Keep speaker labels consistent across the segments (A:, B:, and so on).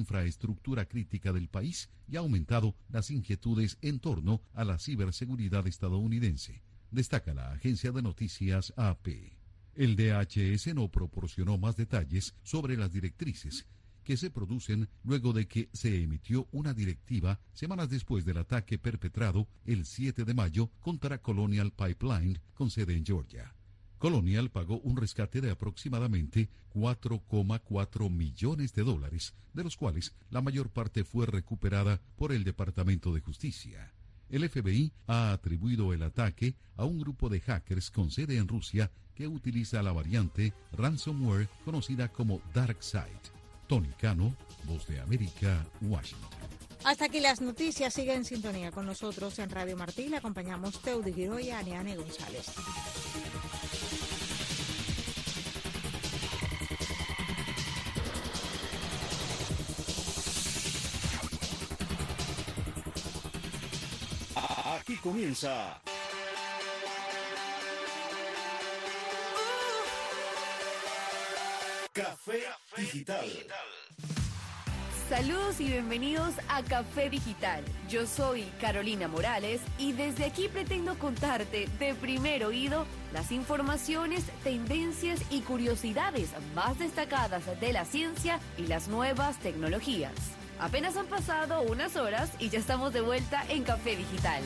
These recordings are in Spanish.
A: infraestructura crítica del país y ha aumentado las inquietudes en torno a la ciberseguridad estadounidense, destaca la agencia de noticias AP. El DHS no proporcionó más detalles sobre las directrices que se producen luego de que se emitió una directiva semanas después del ataque perpetrado el 7 de mayo contra Colonial Pipeline con sede en Georgia. Colonial pagó un rescate de aproximadamente $4,4 millones, de los cuales la mayor parte fue recuperada por el Departamento de Justicia. El FBI ha atribuido el ataque a un grupo de hackers con sede en Rusia que utiliza la variante ransomware conocida como DarkSide. Tony Cano, Voz de América, Washington.
B: Hasta aquí las noticias. Sigue en sintonía con nosotros en Radio Martí. Le acompañamos Teudi Guiro y Aniane González.
C: Aquí comienza Café Digital.
D: Saludos y bienvenidos a Café Digital. Yo soy Carolina Morales y desde aquí pretendo contarte de primer oído las informaciones, tendencias y curiosidades más destacadas de la ciencia y las nuevas tecnologías. Apenas han pasado unas horas y ya estamos de vuelta en Café Digital.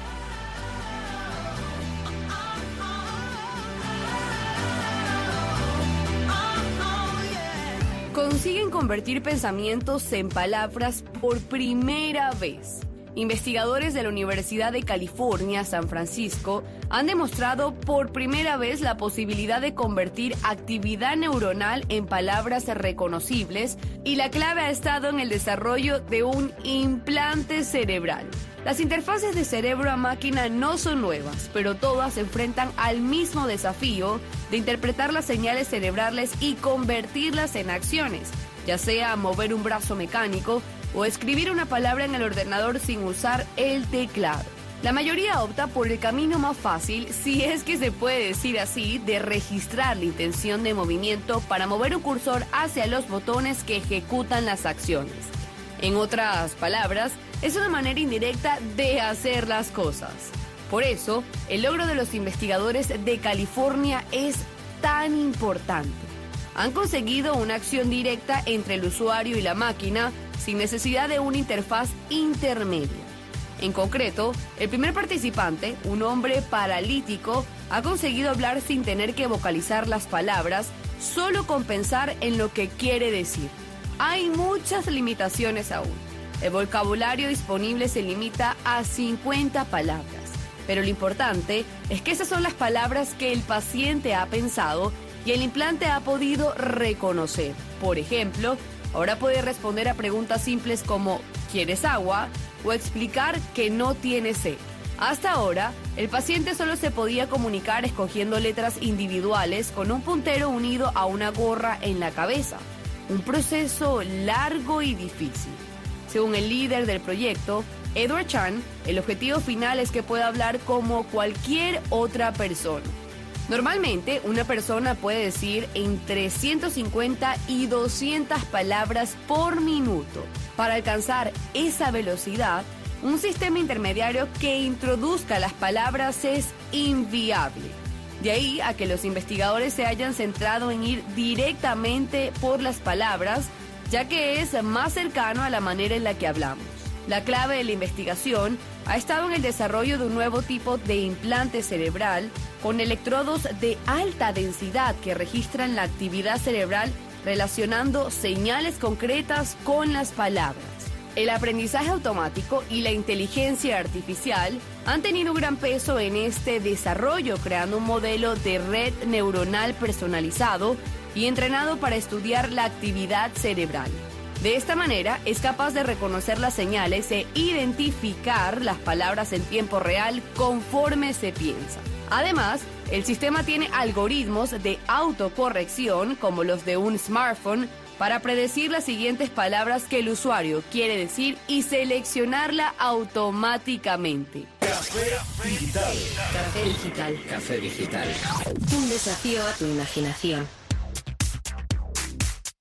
D: Consiguen convertir pensamientos en palabras por primera vez. Investigadores de la Universidad de California, San Francisco, han demostrado por primera vez la posibilidad de convertir actividad neuronal en palabras reconocibles, y la clave ha estado en el desarrollo de un implante cerebral. Las interfaces de cerebro a máquina no son nuevas, pero todas se enfrentan al mismo desafío de interpretar las señales cerebrales y convertirlas en acciones, ya sea mover un brazo mecánico o escribir una palabra en el ordenador sin usar el teclado. La mayoría opta por el camino más fácil, si es que se puede decir así, de registrar la intención de movimiento para mover un cursor hacia los botones que ejecutan las acciones. En otras palabras, es una manera indirecta de hacer las cosas. Por eso, el logro de los investigadores de California es tan importante. Han conseguido una acción directa entre el usuario y la máquina sin necesidad de una interfaz intermedia. En concreto, el primer participante, un hombre paralítico, ha conseguido hablar sin tener que vocalizar las palabras, solo con pensar en lo que quiere decir. Hay muchas limitaciones aún. El vocabulario disponible se limita a 50 palabras. Pero lo importante es que esas son las palabras que el paciente ha pensado y el implante ha podido reconocer. Por ejemplo, ahora puede responder a preguntas simples como ¿quieres agua? O explicar que no tiene sed. Hasta ahora, el paciente solo se podía comunicar escogiendo letras individuales con un puntero unido a una gorra en la cabeza. Un proceso largo y difícil. Según el líder del proyecto, Edward Chan, el objetivo final es que pueda hablar como cualquier otra persona. Normalmente, una persona puede decir entre 150 y 200 palabras por minuto. Para alcanzar esa velocidad, un sistema intermediario que introduzca las palabras es inviable. De ahí a que los investigadores se hayan centrado en ir directamente por las palabras, ya que es más cercano a la manera en la que hablamos. La clave de la investigación ha estado en el desarrollo de un nuevo tipo de implante cerebral con electrodos de alta densidad que registran la actividad cerebral relacionando señales concretas con las palabras. El aprendizaje automático y la inteligencia artificial han tenido un gran peso en este desarrollo, creando un modelo de red neuronal personalizado y entrenado para estudiar la actividad cerebral. De esta manera, es capaz de reconocer las señales e identificar las palabras en tiempo real conforme se piensa. Además, el sistema tiene algoritmos de autocorrección, como los de un smartphone, para predecir las siguientes palabras que el usuario quiere decir y seleccionarla automáticamente.
C: Café Digital.
E: Café Digital.
C: Café Digital.
E: Un desafío a tu imaginación.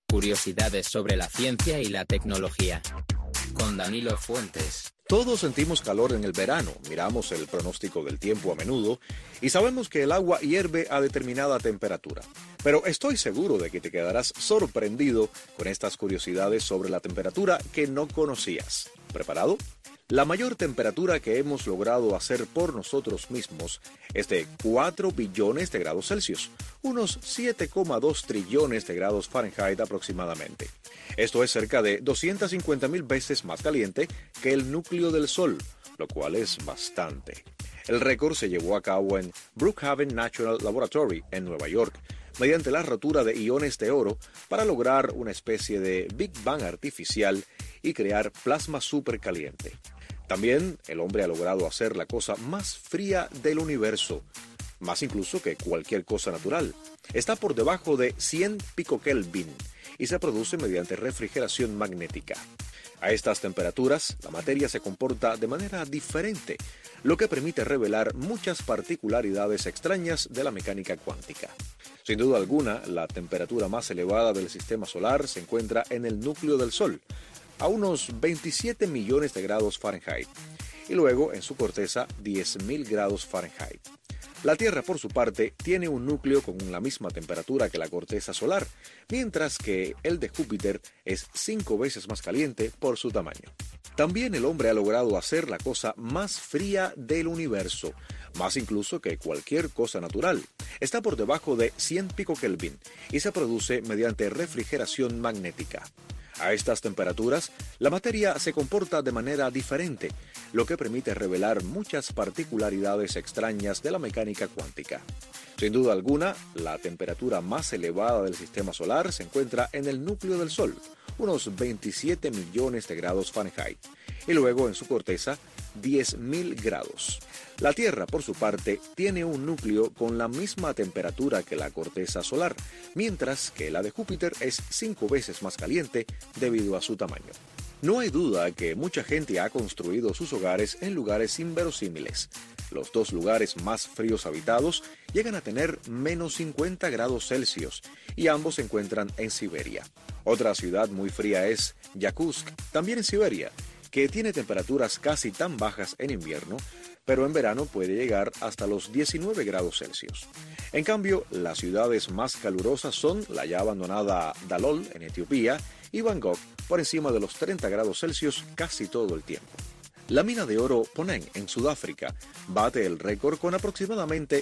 E: Curiosidades sobre la ciencia y la tecnología. Con Danilo Fuentes.
F: Todos sentimos calor en el verano, miramos el pronóstico del tiempo a menudo y sabemos que el agua hierve a determinada temperatura. Pero estoy seguro de que te quedarás sorprendido con estas curiosidades sobre la temperatura que no conocías. ¿Preparado? La mayor temperatura que hemos logrado hacer por nosotros mismos es de 4 billones de grados Celsius, unos 7,2 trillones de grados Fahrenheit aproximadamente. Esto es cerca de 250,000 veces más caliente que el núcleo del Sol, lo cual es bastante. El récord se llevó a cabo en Brookhaven National Laboratory en Nueva York, mediante la rotura de iones de oro para lograr una especie de Big Bang artificial y crear plasma supercaliente. También el hombre ha logrado hacer la cosa más fría del universo, más incluso que cualquier cosa natural. Está por debajo de 100 picokelvin y se produce mediante refrigeración magnética. A estas temperaturas, la materia se comporta de manera diferente, lo que permite revelar muchas particularidades extrañas de la mecánica cuántica. Sin duda alguna, la temperatura más elevada del sistema solar se encuentra en el núcleo del Sol, a unos 27 millones de grados Fahrenheit, y luego en su corteza 10.000 grados Fahrenheit. La Tierra, por su parte, tiene un núcleo con la misma temperatura que la corteza solar, mientras que el de Júpiter es 5 veces más caliente por su tamaño. También el hombre ha logrado hacer la cosa más fría del universo, más incluso que cualquier cosa natural. Está por debajo de 100 picokelvin y se produce mediante refrigeración magnética. A estas temperaturas, la materia se comporta de manera diferente, lo que permite revelar muchas particularidades extrañas de la mecánica cuántica. Sin duda alguna, la temperatura más elevada del sistema solar se encuentra en el núcleo del Sol, unos 27 millones de grados Fahrenheit, y luego en su corteza 10.000 grados. La Tierra, por su parte, tiene un núcleo con la misma temperatura que la corteza solar, mientras que la de Júpiter es 5 veces más caliente debido a su tamaño. No hay duda que mucha gente ha construido sus hogares en lugares inverosímiles. Los dos lugares más fríos habitados llegan a tener menos 50 grados Celsius y ambos se encuentran en Siberia. Otra ciudad muy fría es Yakutsk, también en Siberia, que tiene temperaturas casi tan bajas en invierno, pero en verano puede llegar hasta los 19 grados Celsius. En cambio, las ciudades más calurosas son la ya abandonada Dalol en Etiopía y Bangkok, por encima de los 30 grados Celsius casi todo el tiempo. La mina de oro Poneng en Sudáfrica bate el récord con aproximadamente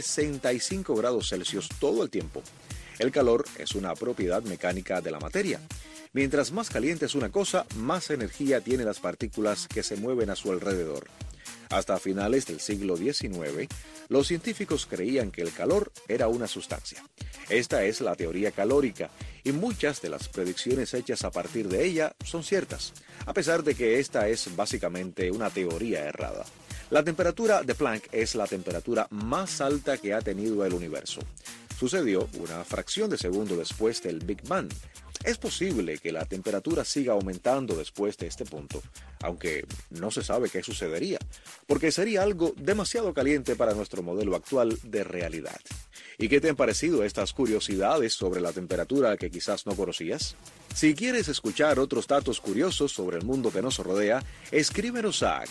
F: 65 grados Celsius todo el tiempo. El calor es una propiedad mecánica de la materia. Mientras más caliente es una cosa, más energía tienen las partículas que se mueven a su alrededor. Hasta finales del siglo XIX, los científicos creían que el calor era una sustancia. Esta es la teoría calórica, y muchas de las predicciones hechas a partir de ella son ciertas, a pesar de que esta es básicamente una teoría errada. La temperatura de Planck es la temperatura más alta que ha tenido el universo. Sucedió una fracción de segundo después del Big Bang. Es posible que la temperatura siga aumentando después de este punto, aunque no se sabe qué sucedería, porque sería algo demasiado caliente para nuestro modelo actual de realidad. ¿Y qué te han parecido estas curiosidades sobre la temperatura que quizás no conocías? Si quieres escuchar otros datos curiosos sobre el mundo que nos rodea, escríbenos a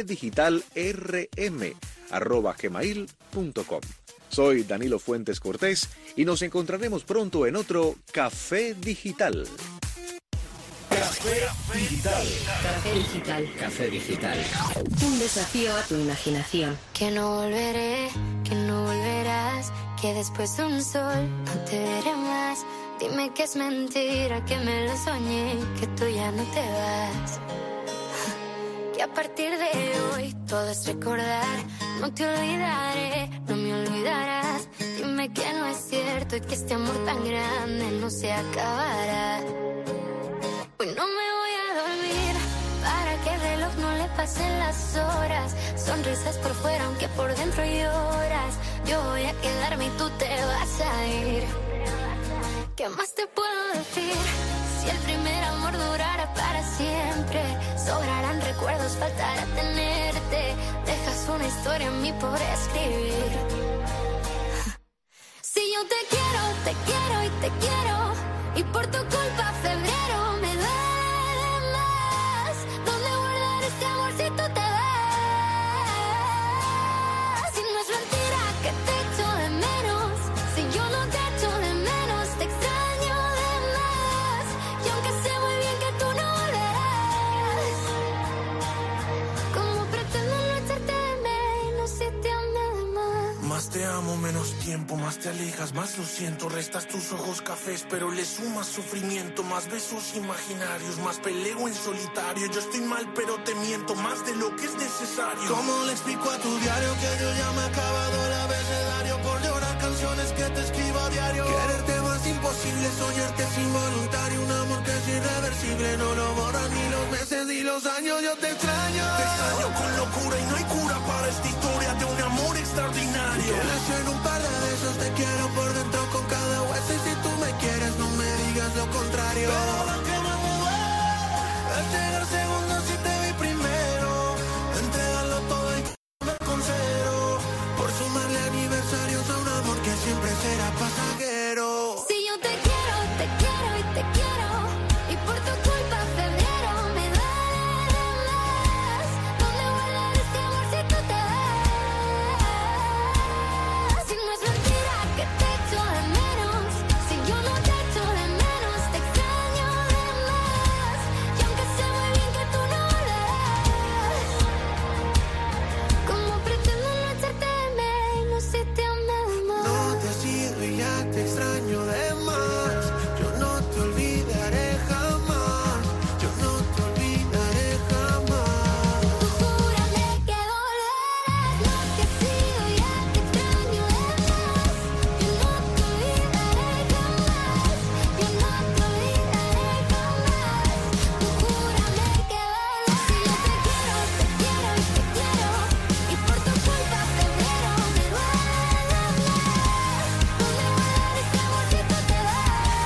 F: cafedigitalrm@gmail.com. Soy Danilo Fuentes Cortés y nos encontraremos pronto en otro Café Digital.
C: Café Digital.
G: Café Digital.
E: Café Digital.
G: Un desafío a tu imaginación.
H: Que no volveré, que no volverás, que después de un sol no te veré más. Dime que es mentira, que me lo soñé, que tú ya no te vas. Que a partir de hoy todo es recordar. No te olvidaré, no me olvidarás. Dime que no es cierto y que este amor tan grande no se acabará. Hoy no me voy a dormir para que el reloj no le pasen las horas. Sonrisas por fuera aunque por dentro lloras. Yo voy a quedarme y tú te vas a ir. ¿Qué más te puedo decir? Si el primer amor durara para siempre, sobrarán recuerdos, faltará tenerte. Dejas una historia en mí por escribir. Si yo te quiero y te quiero, Y por tu culpa febrero me duele más. ¿Dónde guardar este amor si tú te vas? Si no es mentira que te echo de menos, si yo no te echo de menos, te extraño de más. Y aunque sé muy bien que tú no volverás, ¿cómo pretendo no echarte de menos si te amé de más?
I: Más te amo, menos tiempo, más te alejas, más lo siento. Restas tus ojos cafés, pero le sumas sufrimiento. Más besos imaginarios, más peleo en solitario. Yo estoy mal, pero te miento más de lo que es necesario. ¿Cómo le explico a tu diario que yo ya me he acabado el abecedario por llorar canciones que te escribo a diario? Quererte más imposible, soñarte es involuntario. Un amor que es irreversible, no lo borran ni los meses ni los años. Yo te extraño con locura y no hay cura para esta historia de un amor extraordinario. Quieres en un par de besos, te quiero por dentro con cada hueso. Y si tú me quieres, no me digas lo contrario. Pero lo que más me duele es llegar segundo si te vi primero. Entregarlo todo y con cero. Por sumarle aniversarios a un amor que siempre será pasajero.
H: Si yo te quiero y te quiero, y por tu culpa febrero me duele más. ¿Dónde guardar este amor si tú te vas? Si no es mentira que te echo de menos, si yo no te echo de menos, te extraño de más. Y aunque sé muy bien que tú no volverás, ¿cómo pretendo no echarte de menos si te amé de más?
I: No te sigo y ya te extraño de más. Yo no te olvidaré jamás. Yo no te olvidaré jamás.
H: Tú júrame que volverás. No te sigo y ya te extraño de más. Yo no te olvidaré jamás. Yo no te olvidaré jamás. Tú júrame que volverás. Si yo te quiero y te quiero, y por tu culpa febrero me duele más. ¿Dónde guardar este amor si tú te vas?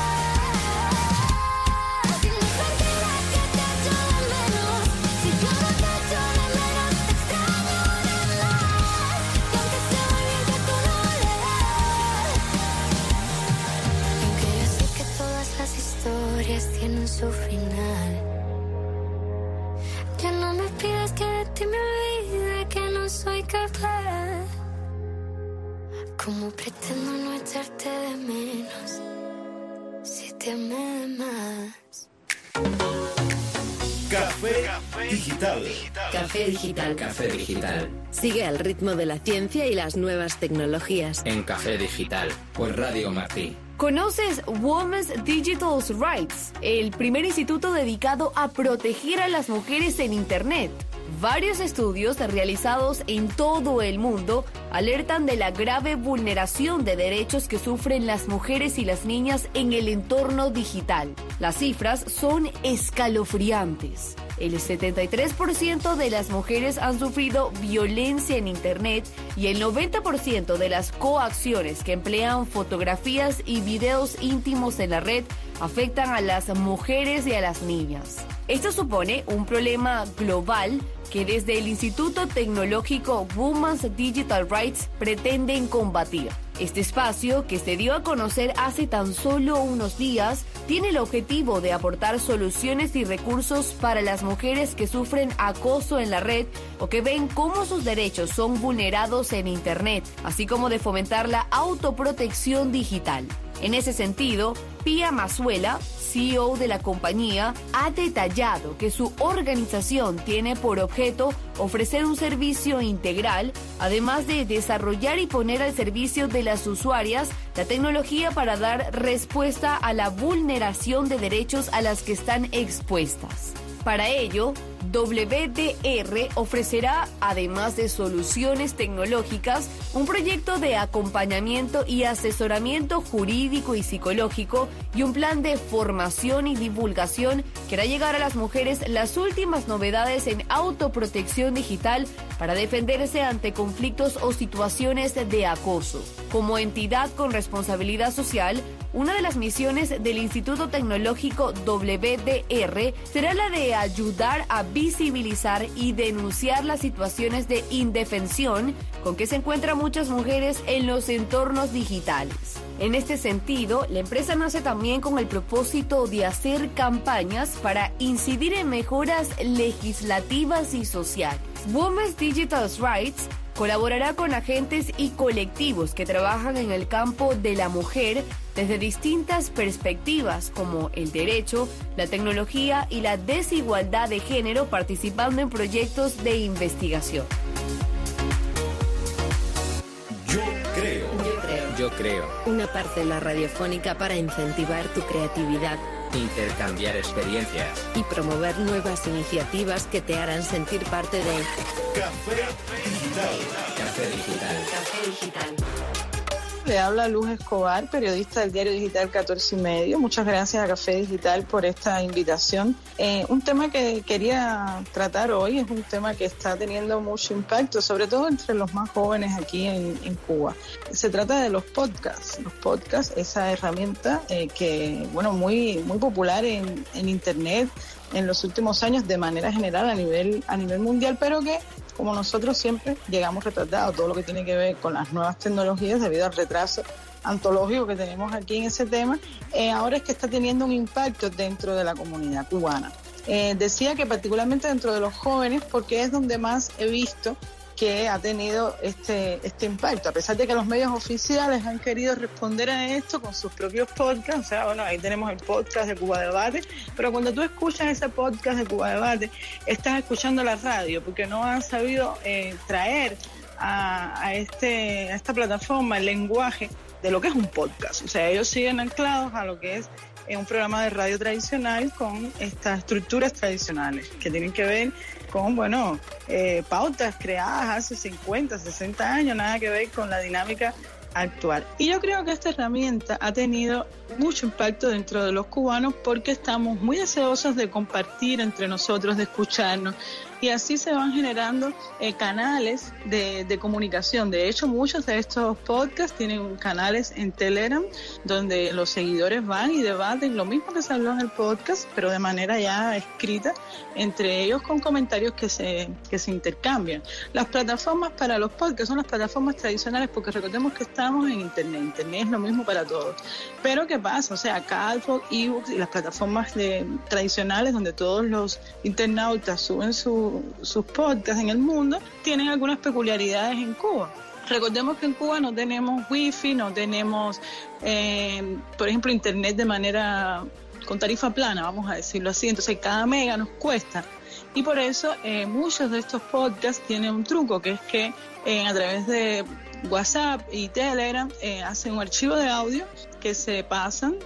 H: Si no es mentira que te echo de menos, si yo no te echo de menos, te extraño de más. Y aunque sé muy bien que tú no volverás, y aunque yo sé que todas las historias tienen su final, ya no me pidas que de ti me olvide, que no soy capaz. ¿Cómo pretendo no echarte de menos si te amé de más?
C: Café Digital.
G: Café Digital.
E: Café Digital.
G: Sigue al ritmo de la ciencia y las nuevas tecnologías.
E: En Café Digital, por Radio Martí.
D: ¿Conoces Women's Digital Rights, el primer instituto dedicado a proteger a las mujeres en Internet? Varios estudios realizados en todo el mundo alertan de la grave vulneración de derechos que sufren las mujeres y las niñas en el entorno digital. Las cifras son escalofriantes. El 73% de las mujeres han sufrido violencia en Internet y el 90% de las coacciones que emplean fotografías y videos íntimos en la red afectan a las mujeres y a las niñas. Esto supone un problema global que desde el Instituto Tecnológico Women's Digital Rights pretenden combatir. Este espacio, que se dio a conocer hace tan solo unos días, tiene el objetivo de aportar soluciones y recursos para las mujeres que sufren acoso en la red o que ven cómo sus derechos son vulnerados en Internet, así como de fomentar la autoprotección digital. En ese sentido, Pia Mazuela, CEO de la compañía, ha detallado que su organización tiene por objeto ofrecer un servicio integral, además de desarrollar y poner al servicio de las usuarias la tecnología para dar respuesta a la vulneración de derechos a las que están expuestas. Para ello, WDR ofrecerá, además de soluciones tecnológicas, un proyecto de acompañamiento y asesoramiento jurídico y psicológico y un plan de formación y divulgación que hará llegar a las mujeres las últimas novedades en autoprotección digital para defenderse ante conflictos o situaciones de acoso. Como entidad con responsabilidad social, una de las misiones del Instituto Tecnológico WDR será la de ayudar a visibilizar y denunciar las situaciones de indefensión con que se encuentran muchas mujeres en los entornos digitales. En este sentido, la empresa nace también con el propósito de hacer campañas para incidir en mejoras legislativas y sociales. Women's Digital Rights colaborará con agentes y colectivos que trabajan en el campo de la mujer desde distintas perspectivas como el derecho, la tecnología y la desigualdad de género, participando en proyectos de investigación.
E: Yo creo.
G: Una parcela radiofónica para incentivar tu creatividad,
E: Intercambiar experiencias.
G: y promover nuevas iniciativas que te harán sentir parte de
C: Café Digital.
E: Café Digital.
G: Café Digital.
J: Le habla Luz Escobar, periodista del diario digital 14:30. Muchas gracias a Café Digital por esta invitación. Un tema que quería tratar hoy es un tema que está teniendo mucho impacto, sobre todo entre los más jóvenes aquí en Cuba. Se trata de los podcasts. Los podcasts, esa herramienta que, muy popular en Internet en los últimos años de manera general a nivel mundial, pero que, como nosotros siempre llegamos retardados, todo lo que tiene que ver con las nuevas tecnologías debido al retraso antológico que tenemos aquí en ese tema, ahora es que está teniendo un impacto dentro de la comunidad cubana. Decía que particularmente dentro de los jóvenes, porque es donde más he visto que ha tenido este impacto, a pesar de que los medios oficiales han querido responder a esto con sus propios podcasts. O sea, ahí tenemos el podcast de Cuba Debate, pero cuando tú escuchas ese podcast de Cuba Debate, estás escuchando la radio, porque no han sabido traer a esta plataforma el lenguaje de lo que es un podcast. O sea, ellos siguen anclados a lo que es un programa de radio tradicional con estas estructuras tradicionales que tienen que ver con, pautas creadas hace 50, 60 años, nada que ver con la dinámica actual. Y yo creo que esta herramienta ha tenido mucho impacto dentro de los cubanos porque estamos muy deseosos de compartir entre nosotros, de escucharnos, y así se van generando canales de comunicación. De hecho, muchos de estos podcasts tienen canales en Telegram donde los seguidores van y debaten lo mismo que se habló en el podcast, pero de manera ya escrita, entre ellos con comentarios que se intercambian. Las plataformas para los podcasts son las plataformas tradicionales, porque recordemos que estamos en Internet. Internet es lo mismo para todos. Pero ¿qué pasa? O sea, Castbox, eBooks y las plataformas tradicionales donde todos los internautas suben sus podcasts en el mundo, tienen algunas peculiaridades en Cuba. Recordemos que en Cuba no tenemos wifi, no tenemos, por ejemplo, internet de manera con tarifa plana, vamos a decirlo así. Entonces cada mega nos cuesta. Y por eso muchos de estos podcasts tienen un truco, que es que a través de WhatsApp y Telegram hacen un archivo de audio que se pasan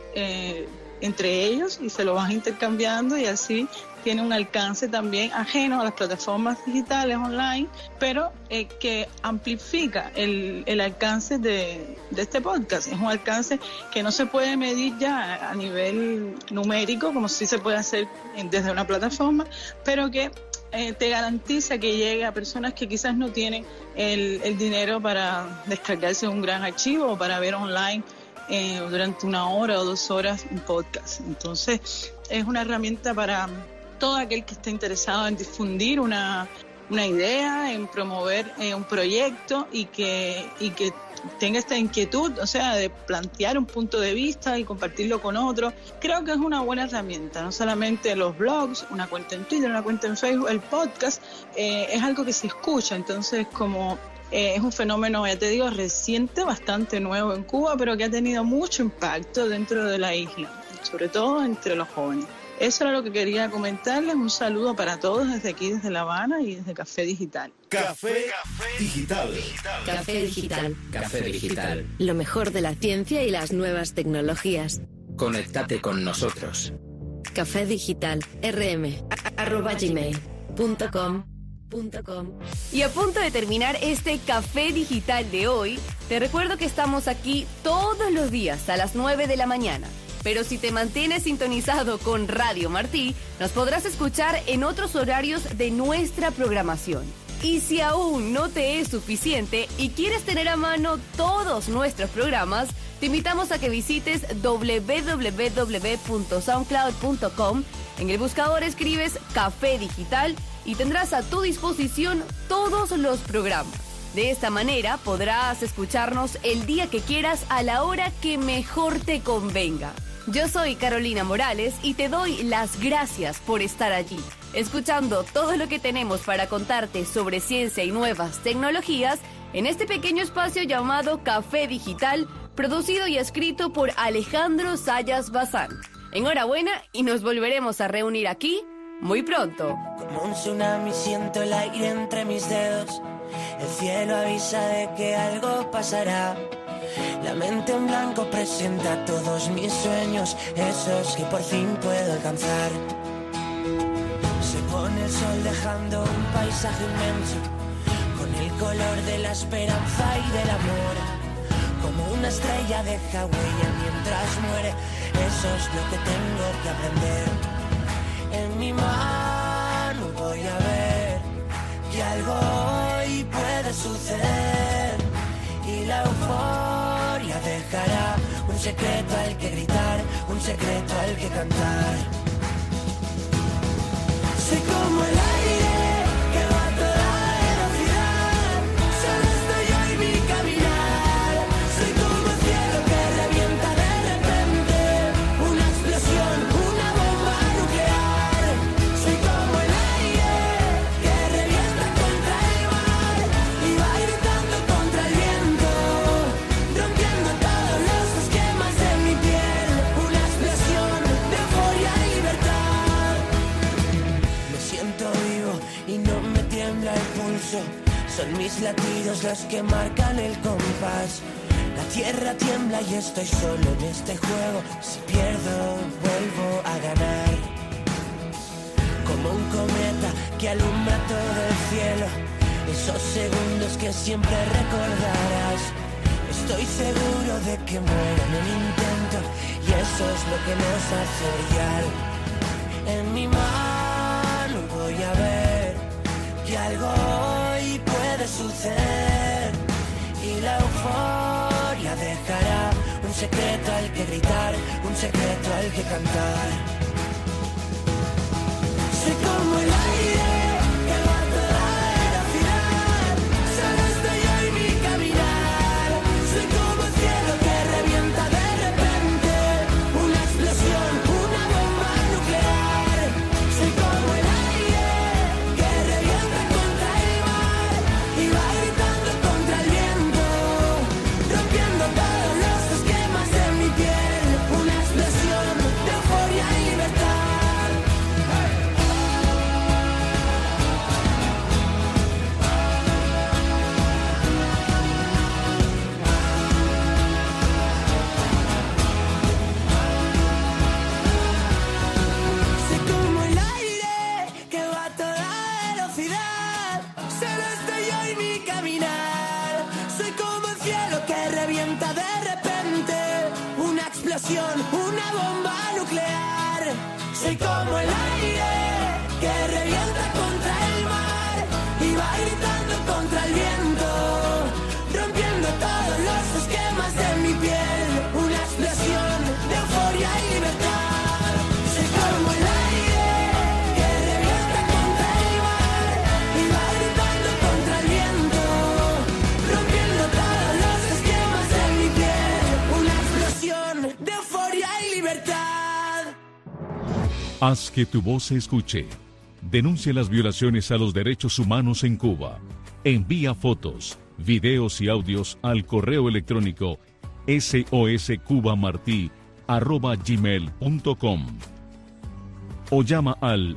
J: entre ellos y se lo van intercambiando, y así tiene un alcance también ajeno a las plataformas digitales online, pero que amplifica el alcance de este podcast. Es un alcance que no se puede medir ya a nivel numérico, como sí se puede hacer desde una plataforma, pero que te garantiza que llegue a personas que quizás no tienen el dinero para descargarse un gran archivo o para ver online durante 1 hora o 2 horas un podcast. Entonces es una herramienta para todo aquel que esté interesado en difundir una idea, en promover un proyecto y que tenga esta inquietud, o sea, de plantear un punto de vista y compartirlo con otros. Creo que es una buena herramienta, no solamente los blogs, una cuenta en Twitter, una cuenta en Facebook, el podcast es algo que se escucha. Entonces, como es un fenómeno, ya te digo, reciente, bastante nuevo en Cuba, pero que ha tenido mucho impacto dentro de la isla, sobre todo entre los jóvenes. Eso era lo que quería comentarles. Un saludo para todos desde aquí, desde La Habana y desde Café Digital.
C: Café Digital.
G: Café Digital.
E: Café Digital.
G: Lo mejor de la ciencia y las nuevas tecnologías.
E: Conéctate con nosotros.
G: Café Digital, rm@gmail.com.
D: Y a punto de terminar este Café Digital de hoy, te recuerdo que estamos aquí todos los días a las 9 de la mañana. Pero si te mantienes sintonizado con Radio Martí, nos podrás escuchar en otros horarios de nuestra programación. Y si aún no te es suficiente y quieres tener a mano todos nuestros programas, te invitamos a que visites www.soundcloud.com. En el buscador escribes Café Digital y tendrás a tu disposición todos los programas. De esta manera podrás escucharnos el día que quieras a la hora que mejor te convenga. Yo soy Carolina Morales y te doy las gracias por estar allí, escuchando todo lo que tenemos para contarte sobre ciencia y nuevas tecnologías en este pequeño espacio llamado Café Digital, producido y escrito por Alejandro Sayas Bazán. Enhorabuena y nos volveremos a reunir aquí muy pronto.
K: Como un tsunami siento el aire entre mis dedos. El cielo avisa de que algo pasará. La mente en blanco presenta todos mis sueños, esos que por fin puedo alcanzar. Se pone el sol dejando un paisaje inmenso, con el color de la esperanza y del amor. Como una estrella deja huella mientras muere, eso es lo que tengo que aprender. En mi mano voy a ver que algo hoy puede suceder, y la euforia dejará un secreto al que gritar, un secreto al que cantar. Soy como el aire que va a toda velocidad, solo estoy yo y mi caminar. Soy como el cielo que revienta de repente, una explosión, una bomba nuclear. Soy como el aire que revienta contra el mar y va gritando contra el viento, rompiendo todos los esquemas de mi piel, una explosión de euforia y libertad. Me siento vivo y no me tiembla el pulso, son mis latidos los que marcan el compás. La tierra tiembla y estoy solo en este juego, si pierdo vuelvo a ganar. Como un cometa que alumbra todo el cielo, esos segundos que siempre recordarás. Estoy seguro de que muero en el intento y eso es lo que nos hace brillar. En mi mano voy a ver que algo hoy puede suceder, y la euforia dejará un secreto al que gritar, un secreto al que cantar. Soy como el aire que va a toda velocidad, solo estoy yo y mi caminar. Soy como el cielo que revienta de repente, una explosión, una bomba nuclear. Soy como el aire que revienta contra el mar y va gritando contra el viento, rompiendo todos los esquemas de mi piel, una explosión de euforia y libertad. Soy como el aire que va a toda velocidad, solo estoy yo y mi caminar. Soy como el cielo que revienta de repente, una explosión, una bomba nuclear. Soy como el aire que revienta contra el mar y va gritando contra el viento, rompiendo todos los esquemas de mi piel, una explosión de euforia y libertad. Soy como el aire que revienta contra el mar y va gritando contra el viento, rompiendo todos los esquemas de mi piel, una explosión de euforia y libertad.
A: Haz que tu voz se escuche. Denuncia las violaciones a los derechos humanos en Cuba. Envía fotos, videos y audios al correo electrónico soscubamarti@gmail.com o llama al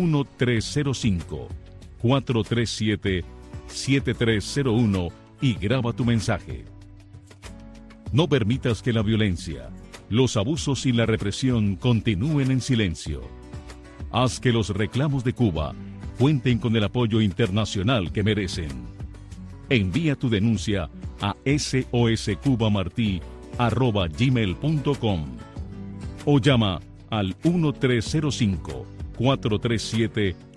A: 1305-437-7301 y graba tu mensaje. No permitas que la violencia, los abusos y la represión continúen en silencio. Haz que los reclamos de Cuba cuenten con el apoyo internacional que merecen. Envía tu denuncia a soscubamarti@gmail.com o llama al 1305-437